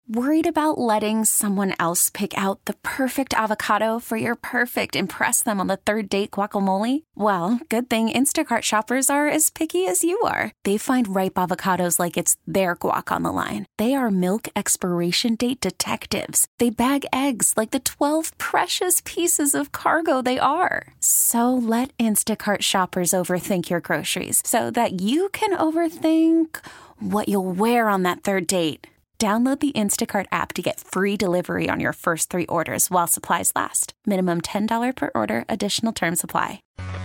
Worried about letting someone else pick out the perfect avocado for your perfect impress them on the third date guacamole? Well, good thing Instacart shoppers are as picky as you are. They find ripe avocados like it's their guac on the line. They are milk expiration date detectives. They bag eggs like the 12 precious pieces of cargo they are. So let Instacart shoppers overthink your groceries so that you can overthink what you'll wear on that third date. Download the Instacart app to get free delivery on your first 3 orders while supplies last. Minimum $10 per order. Additional terms apply.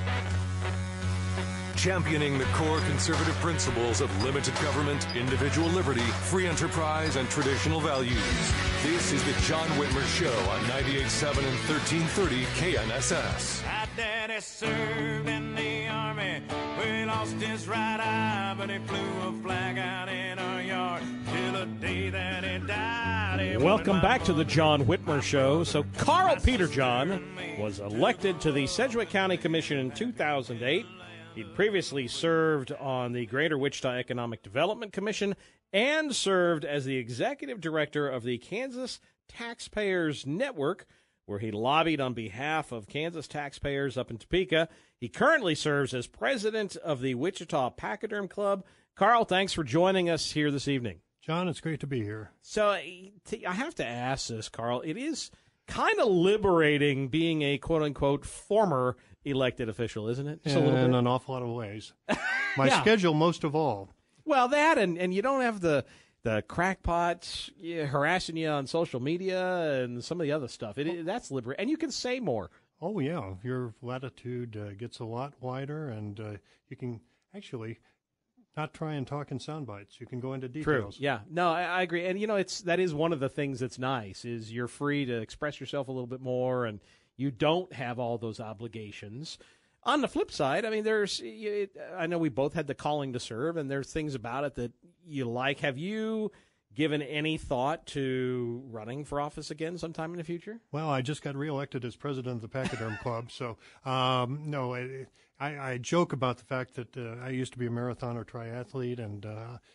Championing the core conservative principles of limited government, individual liberty, free enterprise, and traditional values. This is the John Whitmer Show on 98.7 and 1330 KNSS. My daddy served in the army. We lost his right eye, but he flew a flag out in our yard till the day that he died. Welcome back to the John Whitmer Show. So Carl Peterjohn was elected to the Sedgwick County Commission in 2008. He'd previously served on the Greater Wichita Economic Development Commission and served as the executive director of the Kansas Taxpayers Network, where he lobbied on behalf of Kansas taxpayers up in Topeka. He currently serves as president of the Wichita Pachyderm Club. Carl, thanks for joining us here this evening. John, it's great to be here. So I have to ask this, Carl. It is kind of liberating being a quote-unquote former elected official, isn't it? Just a little bit. In an awful lot of ways. My schedule most of all. Well, that and you don't have the crackpots harassing you on social media and some of the other stuff. That's liberating. And you can say more. Oh, yeah. Your latitude gets a lot wider, and you can actually not try and talk in sound bites. You can go into details. True. Yeah. No, I agree. And, that is one of the things that's nice is you're free to express yourself a little bit more, and you don't have all those obligations. On the flip side, I mean, I know we both had the calling to serve, and there's things about it that you like. Have you given any thought to running for office again sometime in the future? Well, I just got reelected as president of the Pachyderm Club, so no, I joke about the fact that I used to be a marathon or triathlete, and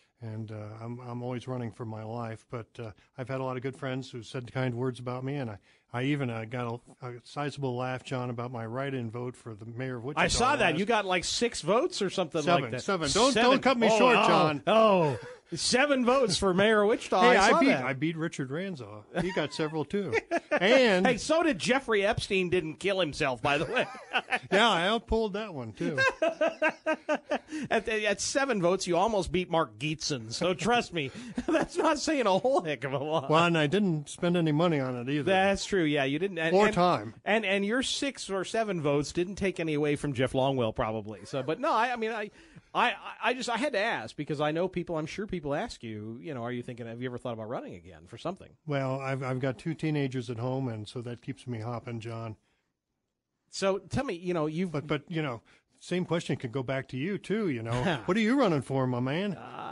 I'm always running for my life. But I've had a lot of good friends who said kind words about me, and I even got a sizable laugh, John, about my write-in vote for the mayor of Wichita. I saw that. You got like 6 votes or something like that. Seven. Don't cut me short, John. Oh, 7 votes for mayor of Wichita. Hey, I beat Richard Ranzau. He got several too. And hey, so did Jeffrey Epstein. Didn't kill himself, by the way. Yeah, I outpulled that one too. At 7 votes, you almost beat Mark Geetson. So trust me, that's not saying a whole heck of a lot. Well, and I didn't spend any money on it either. That's true. Yeah, you didn't. Or time. And your 6 or 7 votes didn't take any away from Jeff Longwell, probably. So, but no, I had to ask because I know people. I'm sure people ask you. Are you thinking? Have you ever thought about running again for something? Well, I've got 2 teenagers at home, and so that keeps me hopping, John. So tell me, you've but same question could go back to you too. What are you running for, my man?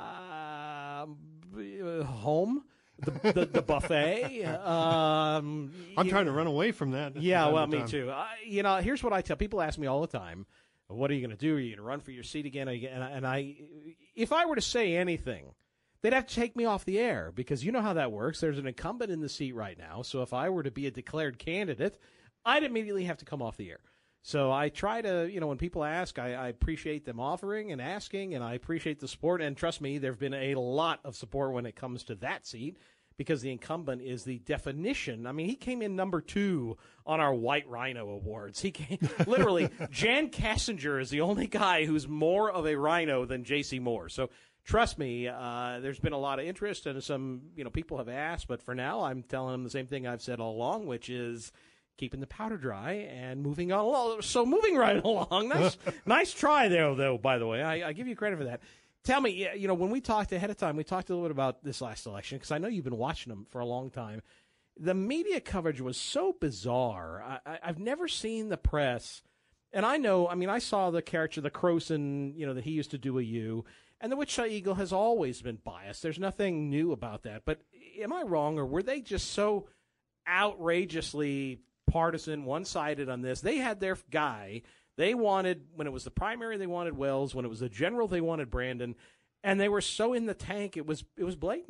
Home. The buffet. I'm trying to run away from that. Yeah, well, me too. Here's what I tell people. Ask me all the time, what are you going to do? Are you going to run for your seat again? If I were to say anything, they'd have to take me off the air because you know how that works. There's an incumbent in the seat right now. So if I were to be a declared candidate, I'd immediately have to come off the air. So I try to, when people ask, I appreciate them offering and asking, and I appreciate the support. And trust me, there have been a lot of support when it comes to that seat because the incumbent is the definition. I mean, he came in number 2 on our White Rhino Awards. He came, literally, Jan Kassinger is the only guy who's more of a rhino than J.C. Moore. So trust me, there's been a lot of interest, and some, people have asked. But for now, I'm telling them the same thing I've said all along, which is keeping the powder dry and moving on along. So moving right along. Nice try there, though, by the way. I give you credit for that. Tell me, when we talked ahead of time, we talked a little bit about this last election because I know you've been watching them for a long time. The media coverage was so bizarre. I've never seen the press. And I saw the character, the Croson, that he used to do a U. And the Wichita Eagle has always been biased. There's nothing new about that. But am I wrong, or were they just so outrageously partisan, one-sided on this? They had their guy. They wanted, when it was the primary, they wanted Wells. When it was the general, they wanted Brandon. And they were so in the tank, it was blatant.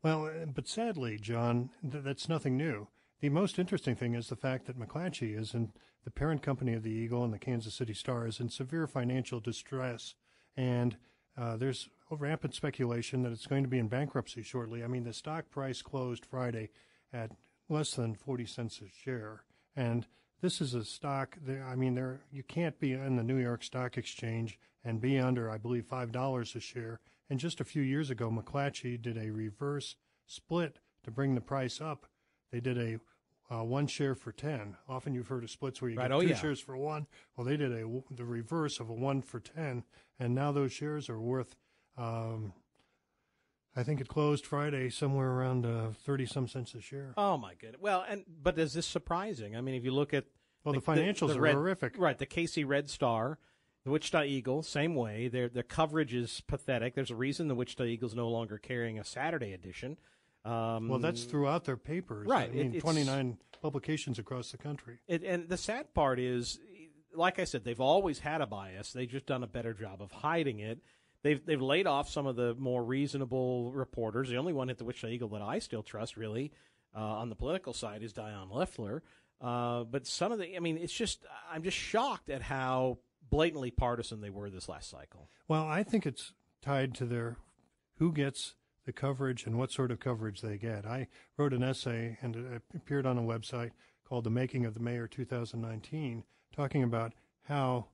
Well, but sadly, John, that's nothing new. The most interesting thing is the fact that McClatchy is in the parent company of the Eagle and the Kansas City Star is in severe financial distress, and there's rampant speculation that it's going to be in bankruptcy shortly. I mean, the stock price closed Friday at less than 40 cents a share, and this is a stock you can't be in the New York Stock Exchange and be under, I believe, $5 a share. And just a few years ago, McClatchy did a reverse split to bring the price up. They did a 1 share for 10. Often you've heard of splits where you get two shares for 1. Well, they did the reverse of a 1 for 10, and now those shares are worth, I think it closed Friday somewhere around 30-some cents a share. Oh, my goodness. Well, but is this surprising? I mean, if you look at... Well, the financials are horrific. Right, the KC Red Star, the Wichita Eagle, same way. Their coverage is pathetic. There's a reason the Wichita Eagle's no longer carrying a Saturday edition. Well, that's throughout their papers. Right. I mean, 29 publications across the country. And the sad part is, like I said, they've always had a bias. They've just done a better job of hiding it. They've laid off some of the more reasonable reporters. The only one at the Wichita Eagle that I still trust, really, on the political side is Dion Leffler. But some of it's just, I'm just shocked at how blatantly partisan they were this last cycle. Well, I think it's tied to who gets the coverage and what sort of coverage they get. I wrote an essay, and it appeared on a website called The Making of the Mayor 2019, talking about how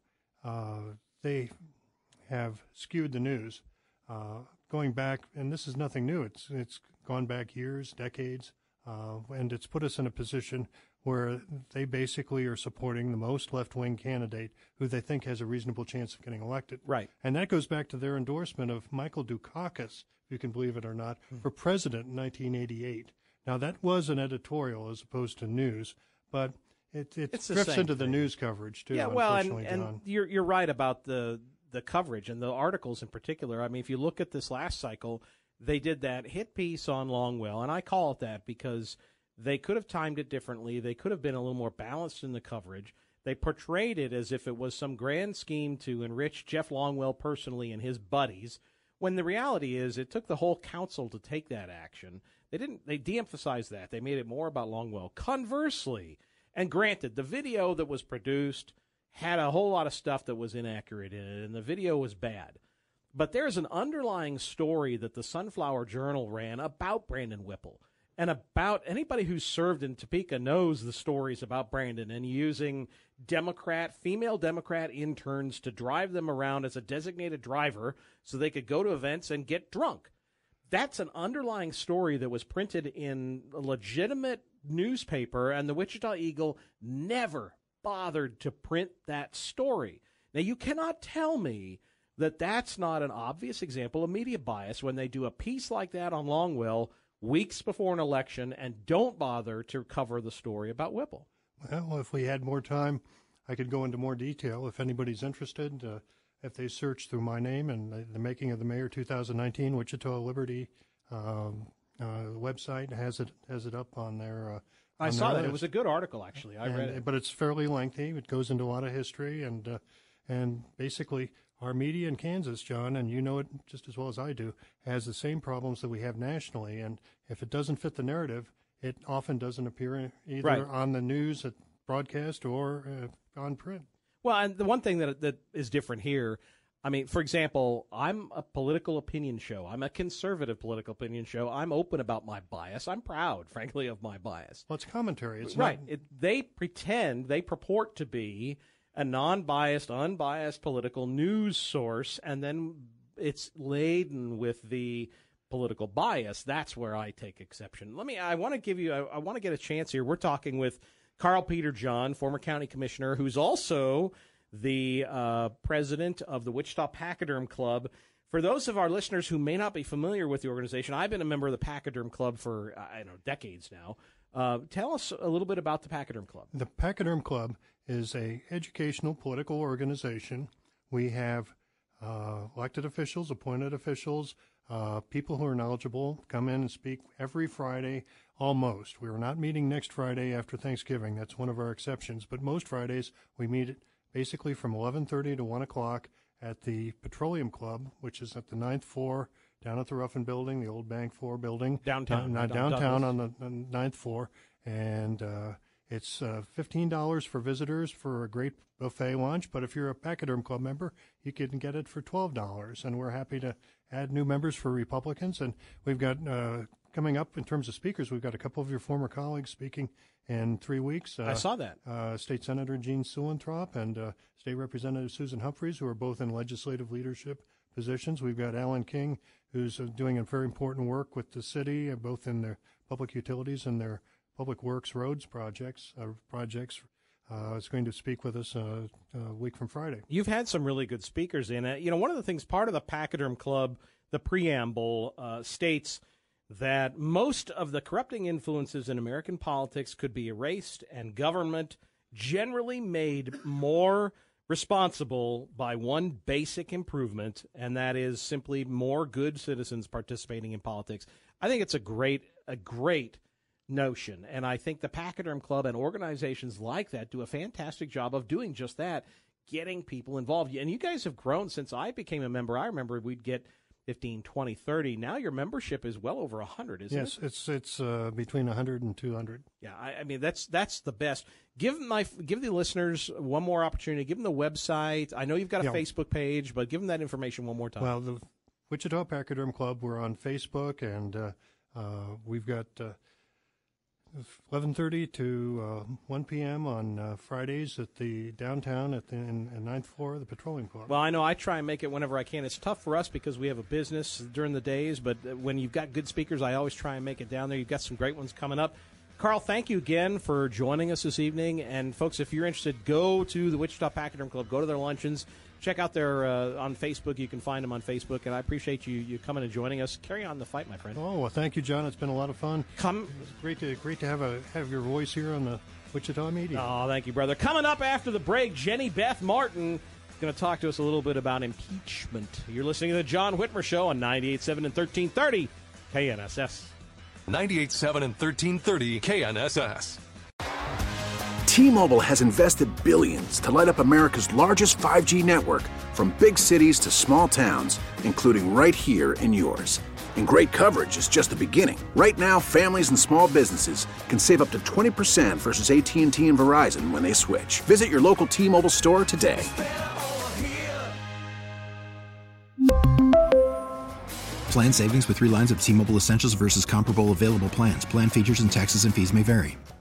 they have skewed the news, going back, and this is nothing new. It's gone back years, decades, and it's put us in a position where they basically are supporting the most left-wing candidate who they think has a reasonable chance of getting elected. Right. And that goes back to their endorsement of Michael Dukakis, if you can believe it or not, for president in 1988. Now, that was an editorial as opposed to news, but it drifts into the news coverage, too, unfortunately, and John. You're right about the coverage and the articles in particular. I mean, if you look at this last cycle, they did that hit piece on Longwell, and I call it that because they could have timed it differently. They could have been a little more balanced in the coverage. They portrayed it as if it was some grand scheme to enrich Jeff Longwell personally and his buddies, when the reality is it took the whole council to take that action. They de-emphasized that. They made it more about Longwell. Conversely, and granted, the video that was produced had a whole lot of stuff that was inaccurate in it, and the video was bad. But there's an underlying story that the Sunflower Journal ran about Brandon Whipple. And about anybody who's served in Topeka knows the stories about Brandon and using female Democrat interns to drive them around as a designated driver so they could go to events and get drunk. That's an underlying story that was printed in a legitimate newspaper, and the Wichita Eagle never bothered to print that story. Now, you cannot tell me that that's not an obvious example of media bias when they do a piece like that on Longwell weeks before an election and don't bother to cover the story about Whipple. Well, if we had more time, I could go into more detail. If anybody's interested, if they search through my name and the Making of the Mayor 2019, Wichita Liberty website has it up on their. I saw that. It was a good article, actually. I read it. But it's fairly lengthy. It goes into a lot of history and basically our media in Kansas, John, and you know it just as well as I do, has the same problems that we have nationally. And if it doesn't fit the narrative, it often doesn't appear either on the news, at broadcast, or on print. Well, and the one thing that is different here, I mean, for example, I'm a political opinion show. I'm a conservative political opinion show. I'm open about my bias. I'm proud, frankly, of my bias. Well, it's commentary. It's right. Not... They purport to be a non-biased, unbiased political news source, and then it's laden with the political bias. That's where I take exception. I want to get a chance here. We're talking with Carl Peter John, former county commissioner, who's also the president of the Wichita Pachyderm Club. For those of our listeners who may not be familiar with the organization, I've been a member of the Pachyderm Club for, decades now. Tell us a little bit about the Pachyderm Club. The Pachyderm Club is a educational political organization. We have elected officials, appointed officials, people who are knowledgeable come in and speak every Friday, almost. We are not meeting next Friday after Thanksgiving. That's one of our exceptions. But most Fridays we meet basically from 11:30 to 1 o'clock at the Petroleum Club, which is at the 9th floor, down at the Ruffin Building, the old Bank 4 building. Downtown. Downtown on the 9th floor. And it's $15 for visitors for a great buffet lunch. But if you're a Pachyderm Club member, you can get it for $12. And we're happy to add new members for Republicans. And we've got, coming up in terms of speakers, we've got a couple of your former colleagues speaking in 3 weeks. I saw that. State Senator Gene Sulentrop and State Representative Susan Humphreys, who are both in legislative leadership positions. We've got Alan King, who's doing a very important work with the city, both in their public utilities and their public works roads projects. Is going to speak with us a week from Friday. You've had some really good speakers in it. One of the things, part of the Pachyderm Club, the preamble states that most of the corrupting influences in American politics could be erased and government generally made more responsible by one basic improvement, and that is simply more good citizens participating in politics. I think it's a great notion, and I think the Pachyderm Club and organizations like that do a fantastic job of doing just that, getting people involved. And you guys have grown since I became a member. I remember we'd get 15, 20, 30. Now your membership is well over 100, isn't it? Yes, it's between 100 and 200. Yeah, I mean, that's the best. Give the listeners one more opportunity. Give them the website. I know you've got a Facebook page, but give them that information one more time. Well, the Wichita Pachyderm Club, we're on Facebook, and we've got 11:30 to 1 p.m. on Fridays at the downtown in 9th floor of the Petroleum Club. Well, I know I try and make it whenever I can. It's tough for us because we have a business during the days, but when you've got good speakers, I always try and make it down there. You've got some great ones coming up. Carl, thank you again for joining us this evening. And, folks, if you're interested, go to the Wichita Pachyderm Club. Go to their luncheons. Check out their on Facebook. You can find them on Facebook. And I appreciate you coming and joining us. Carry on the fight, my friend. Oh, well, thank you, John. It's been a lot of fun. It's great to have your voice here on the Wichita media. Oh, thank you, brother. Coming up after the break, Jenny Beth Martin is going to talk to us a little bit about impeachment. You're listening to the John Whitmer Show on 98.7 and 1330 KNSS. 98.7 and 1330 KNSS. T-Mobile has invested billions to light up America's largest 5G network, from big cities to small towns, including right here in yours. And great coverage is just the beginning. Right now, families and small businesses can save up to 20% versus AT&T and Verizon when they switch. Visit your local T-Mobile store today. Plan savings with 3 lines of T-Mobile Essentials versus comparable available plans. Plan features and taxes and fees may vary.